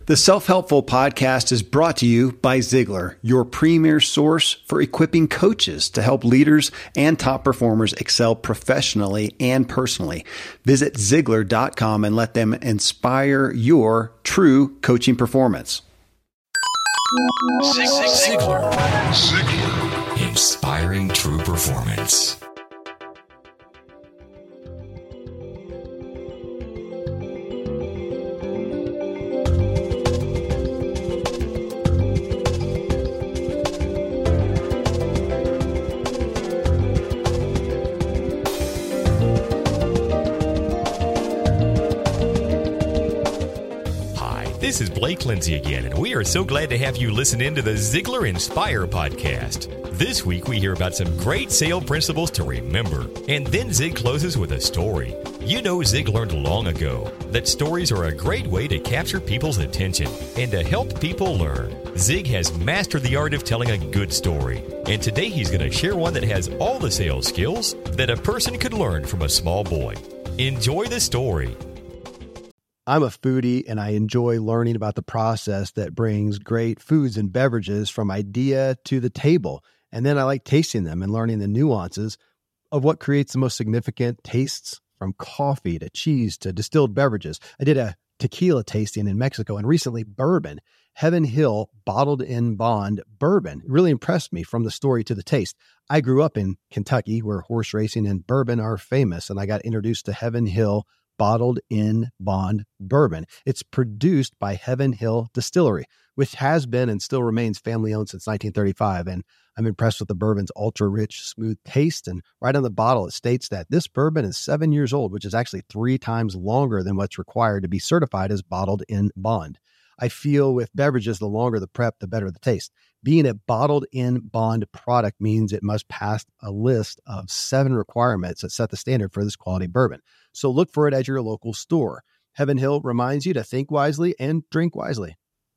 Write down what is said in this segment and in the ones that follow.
The Self-Helpful Podcast is brought to you by Ziglar, your premier source for equipping coaches to help leaders and top performers excel professionally and personally. Visit Ziglar.com and let them inspire your true coaching performance. Ziglar. Inspiring true performance. This is Blake Lindsay again, and we are so glad to have you listen in to the Ziglar Inspire podcast. This week, we hear about some great sale principles to remember, and then Zig closes with a story. You know, Zig learned long ago that stories are a great way to capture people's attention and to help people learn. Zig has mastered the art of telling a good story, and today he's going to share one that has all the sales skills that a person could learn from a small boy. Enjoy the story. I'm a foodie and I enjoy learning about the process that brings great foods and beverages from idea to the table. And then I like tasting them and learning the nuances of what creates the most significant tastes, from coffee to cheese to distilled beverages. I did a tequila tasting in Mexico and recently bourbon. Heaven Hill Bottled in Bond bourbon really impressed me from the story to the taste. I grew up in Kentucky where horse racing and bourbon are famous, and I got introduced to Heaven Hill Bottled in Bond bourbon. It's produced by Heaven Hill Distillery, which has been and still remains family-owned since 1935. And I'm impressed with the bourbon's ultra-rich, smooth taste. And right on the bottle, it states that this bourbon is 7 years old, which is actually 3 times longer than what's required to be certified as Bottled in Bond. I feel with beverages, the longer the prep, the better the taste. Being a bottled in bond product means it must pass a list of 7 requirements that set the standard for this quality bourbon. So look for it at your local store. Heaven Hill reminds you to think wisely and drink wisely.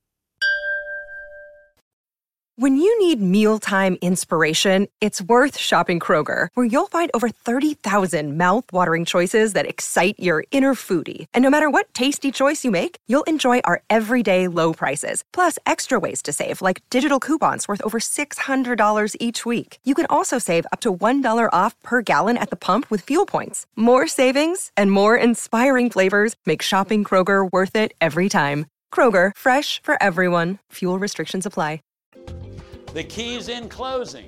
When you need mealtime inspiration, it's worth shopping Kroger, where you'll find over 30,000 mouth-watering choices that excite your inner foodie. And no matter what tasty choice you make, you'll enjoy our everyday low prices, plus extra ways to save, like digital coupons worth over $600 each week. You can also save up to $1 off per gallon at the pump with fuel points. More savings and more inspiring flavors make shopping Kroger worth it every time. Kroger, fresh for everyone. Fuel restrictions apply. The key's in closing.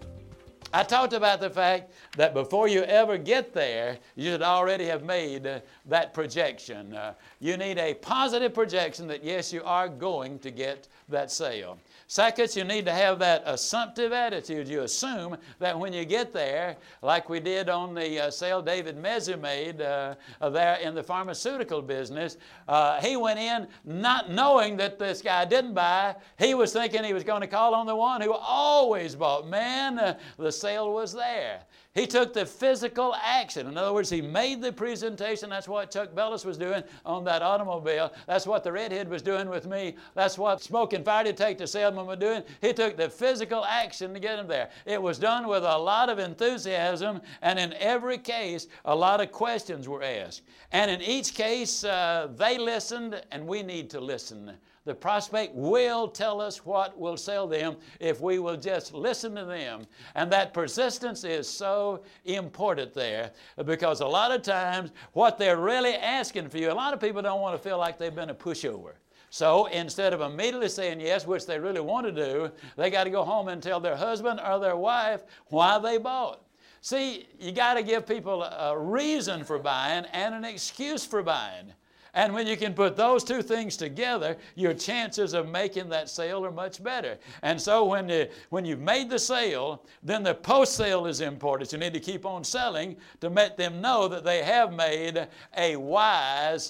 I talked about the fact that before you ever get there, you should already have made that projection. You need a positive projection that, yes, you are going to get that sale. Second, you need to have that assumptive attitude. You assume that when you get there, like we did on the sale David Mezzi made there in the pharmaceutical business, he went in not knowing that this guy didn't buy. He was thinking he was going to call on the one who always bought. Man, the sale was there. He took the physical action. In other words, he made the presentation. That's what Chuck Bellis was doing on that automobile. That's what the redhead was doing with me. That's what Smoking Fire Detective salesman was doing. He took the physical action to get him there. It was done with a lot of enthusiasm, and in every case, a lot of questions were asked. And in each case, they listened, and we need to listen. The prospect will tell us what will sell them if we will just listen to them. And that persistence is so important there, because a lot of times what they're really asking for you, a lot of people don't want to feel like they've been a pushover. So instead of immediately saying yes, which they really want to do, they got to go home and tell their husband or their wife why they bought. See, you got to give people a reason for buying and an excuse for buying. And when you can put those two things together, your chances of making that sale are much better. And so when you've made the sale, then the post-sale is important. You need to keep on selling to let them know that they have made a wise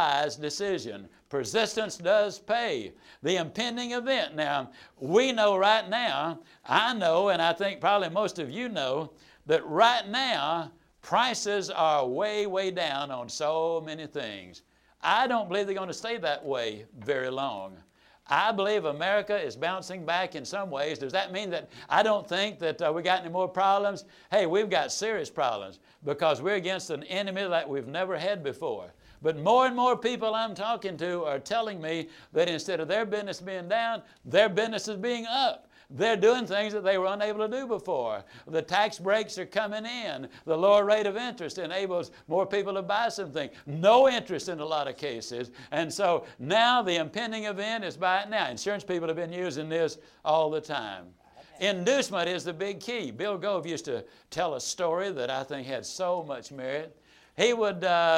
decision. Persistence does pay. The impending event. Now, we know right now, I know, and I think probably most of you know, that right now, prices are way, way down on so many things. I don't believe they're going to stay that way very long. I believe America is bouncing back in some ways. Does that mean that I don't think that we got any more problems? Hey, we've got serious problems because we're against an enemy that we've never had before. But more and more people I'm talking to are telling me that instead of their business being down, their business is being up. They're doing things that they were unable to do before. The tax breaks are coming in. The lower rate of interest enables more people to buy something. No interest in a lot of cases. And so now the impending event is buy it now. Insurance people have been using this all the time. Inducement is the big key. Bill Gove used to tell a story that I think had so much merit. He was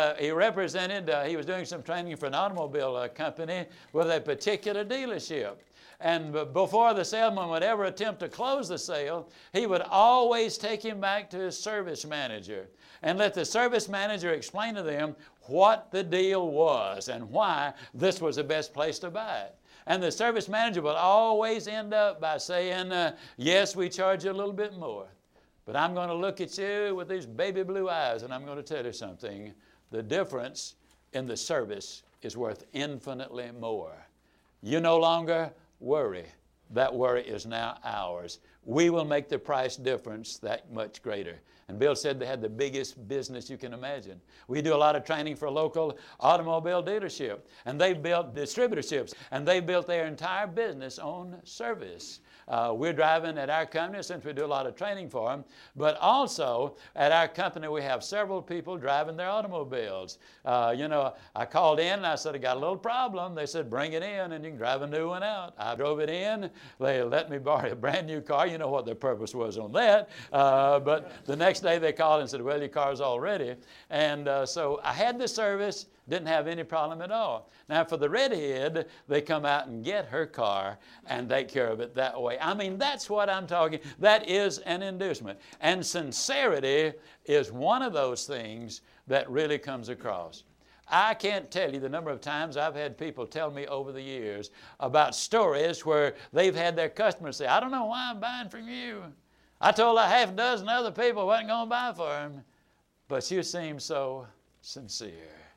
doing some training for an automobile company with a particular dealership. And before the salesman would ever attempt to close the sale, he would always take him back to his service manager and let the service manager explain to them what the deal was and why this was the best place to buy it. And the service manager would always end up by saying, yes, we charge you a little bit more. But I'm going to look at you with these baby blue eyes and I'm going to tell you something. The difference in the service is worth infinitely more. You no longer worry. That worry is now ours. We will make the price difference that much greater. And Bill said they had the biggest business you can imagine. We do a lot of training for a local automobile dealership, and they've built distributorships, and they built their entire business on service. We're driving at our company since we do a lot of training for them, but also at our company we have several people driving their automobiles. I called in and I said, I got a little problem. They said, bring it in and you can drive a new one out. I drove it in. They let me borrow a brand new car. You know what their purpose was on that. But the next day they called and said, well, your car's all ready. And so I had the service. Didn't have any problem at all. Now for the redhead, they come out and get her car and take care of it that way. I mean, that's what I'm talking. That is an inducement. And sincerity is one of those things that really comes across. I can't tell you the number of times I've had people tell me over the years about stories where they've had their customers say, I don't know why I'm buying from you. I told a half dozen other people I wasn't going to buy for them, but you seem so sincere.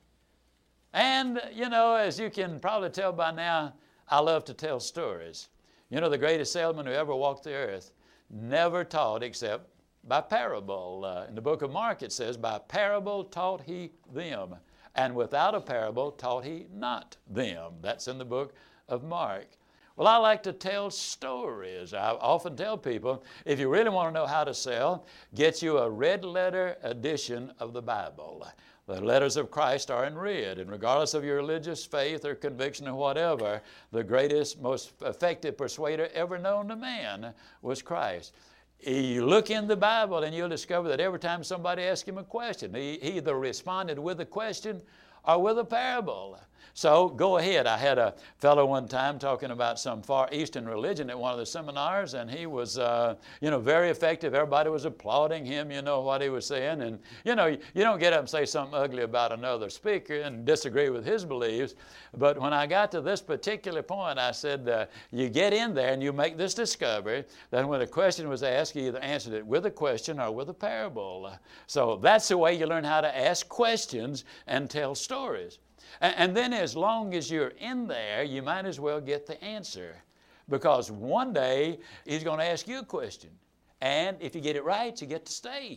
And, as you can probably tell by now, I love to tell stories. The greatest salesman who ever walked the earth never taught except by parable. In the book of Mark it says, by parable taught he them, and without a parable taught he not them. That's in the book of Mark. Well, I like to tell stories. I often tell people, if you really want to know how to sell, get you a red letter edition of the Bible. The letters of Christ are in red, and regardless of your religious faith or conviction or whatever, the greatest, most effective persuader ever known to man was Christ. You look in the Bible and you'll discover that every time somebody asked him a question, he either responded with a question or with a parable. So go ahead. I had a fellow one time talking about some Far Eastern religion at one of the seminars, and he was, very effective. Everybody was applauding him, what he was saying. And, you don't get up and say something ugly about another speaker and disagree with his beliefs. But when I got to this particular point, I said, you get in there and you make this discovery that when a question was asked, you either answered it with a question or with a parable. So that's the way you learn how to ask questions and tell stories. And then as long as you're in there, you might as well get the answer. Because one day, he's going to ask you a question. And if you get it right, you get to stay.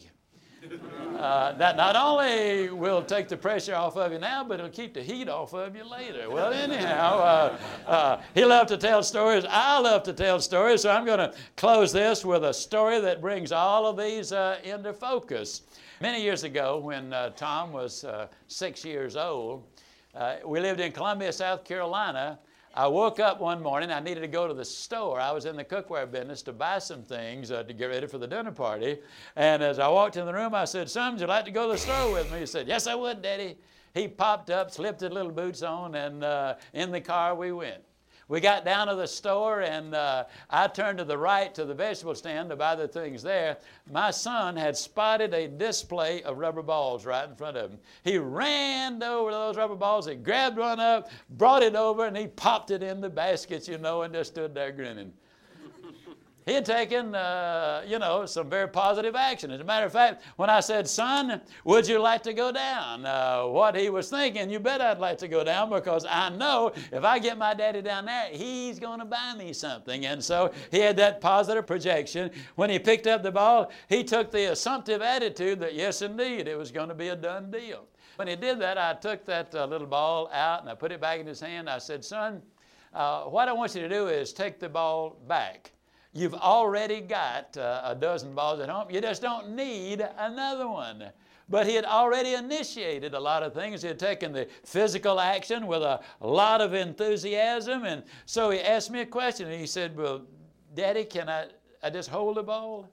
That not only will take the pressure off of you now, but it'll keep the heat off of you later. Well, anyhow, he loved to tell stories. I love to tell stories. So I'm going to close this with a story that brings all of these into focus. Many years ago, when Tom was 6 years old, we lived in Columbia, South Carolina. I woke up one morning. I needed to go to the store. I was in the cookware business to buy some things to get ready for the dinner party. And as I walked in the room, I said, son, would you like to go to the store with me? He said, yes, I would, Daddy. He popped up, slipped his little boots on, and in the car we went. We got down to the store, and I turned to the right to the vegetable stand to buy the things there. My son had spotted a display of rubber balls right in front of him. He ran over to those rubber balls. He grabbed one up, brought it over, and he popped it in the baskets, and just stood there grinning. He had taken, some very positive action. As a matter of fact, when I said, son, would you like to go down? What he was thinking, you bet I'd like to go down, because I know if I get my daddy down there, he's going to buy me something. And so he had that positive projection. When he picked up the ball, he took the assumptive attitude that, yes, indeed, it was going to be a done deal. When he did that, I took that little ball out and I put it back in his hand. I said, son, what I want you to do is take the ball back. You've already got a dozen balls at home. You just don't need another one. But he had already initiated a lot of things. He had taken the physical action with a lot of enthusiasm. And so he asked me a question. And he said, well, Daddy, can I just hold the ball?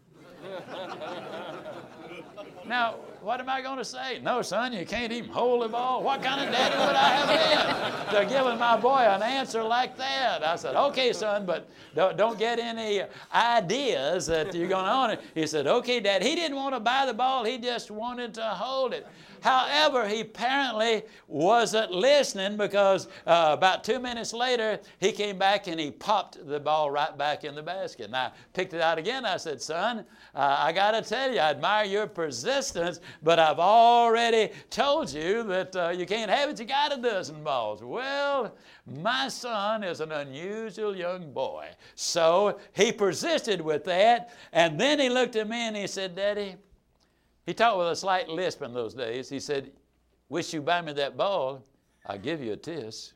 Now, what am I going to say? No, son, you can't even hold the ball. What kind of daddy would I have been to giving my boy an answer like that? I said, okay, son, but don't get any ideas that you're going to own it. He said, okay, Dad. He didn't want to buy the ball. He just wanted to hold it. However, he apparently wasn't listening because about 2 minutes later, he came back and he popped the ball right back in the basket. And I picked it out again. I said, son, I got to tell you, I admire your persistence, but I've already told you that you can't have it. You got a dozen balls. Well, my son is an unusual young boy. So he persisted with that. And then he looked at me and he said, Daddy, he talked with a slight lisp in those days. He said, wish you buy me that ball, I'll give you a tis.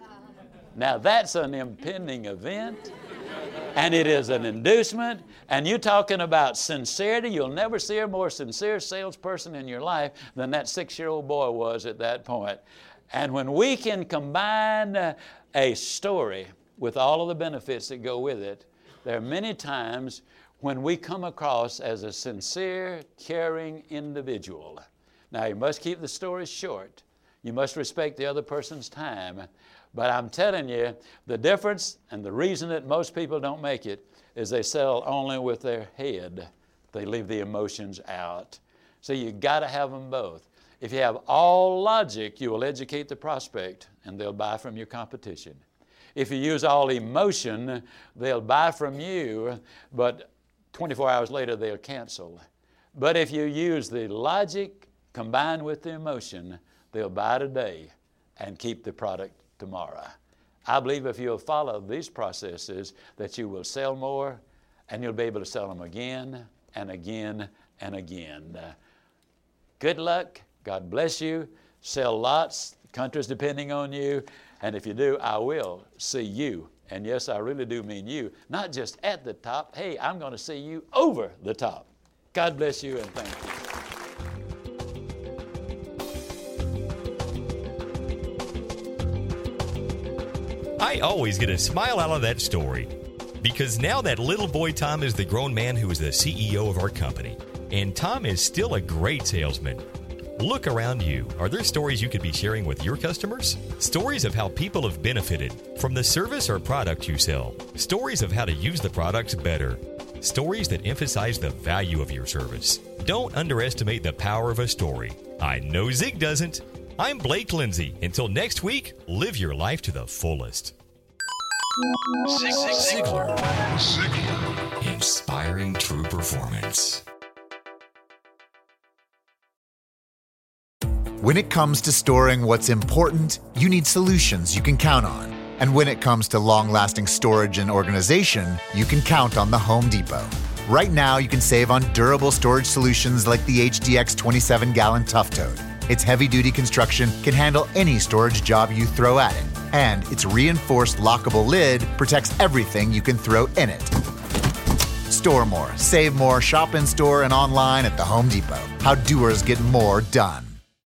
Now that's an impending event, and it is an inducement, and you're talking about sincerity. You'll never see a more sincere salesperson in your life than that 6-year-old boy was at that point. And when we can combine a story with all of the benefits that go with it, there are many times when we come across as a sincere, caring individual. Now, you must keep the story short. You must respect the other person's time. But I'm telling you, the difference and the reason that most people don't make it is they sell only with their head. They leave the emotions out. So you got to have them both. If you have all logic, you will educate the prospect and they'll buy from your competition. If you use all emotion, they'll buy from you, but 24 hours later, they'll cancel. But if you use the logic combined with the emotion, they'll buy today and keep the product tomorrow. I believe if you'll follow these processes, that you will sell more and you'll be able to sell them again and again and again. Good luck. God bless you. Sell lots. The country's depending on you. And if you do, I will see you. And yes, I really do mean you, not just at the top. Hey, I'm going to see you over the top. God bless you and thank you. I always get a smile out of that story because now that little boy Tom is the grown man who is the CEO of our company, and Tom is still a great salesman. Look around you. Are there stories you could be sharing with your customers? Stories of how people have benefited from the service or product you sell. Stories of how to use the products better. Stories that emphasize the value of your service. Don't underestimate the power of a story. I know Zig doesn't. I'm Blake Lindsay. Until next week, live your life to the fullest. Ziglar. Inspiring true performance. When it comes to storing what's important, you need solutions you can count on. And when it comes to long-lasting storage and organization, you can count on the Home Depot. Right now, you can save on durable storage solutions like the HDX 27-gallon Tough Tote. Its heavy-duty construction can handle any storage job you throw at it. And its reinforced lockable lid protects everything you can throw in it. Store more, save more, shop in store and online at the Home Depot. How doers get more done.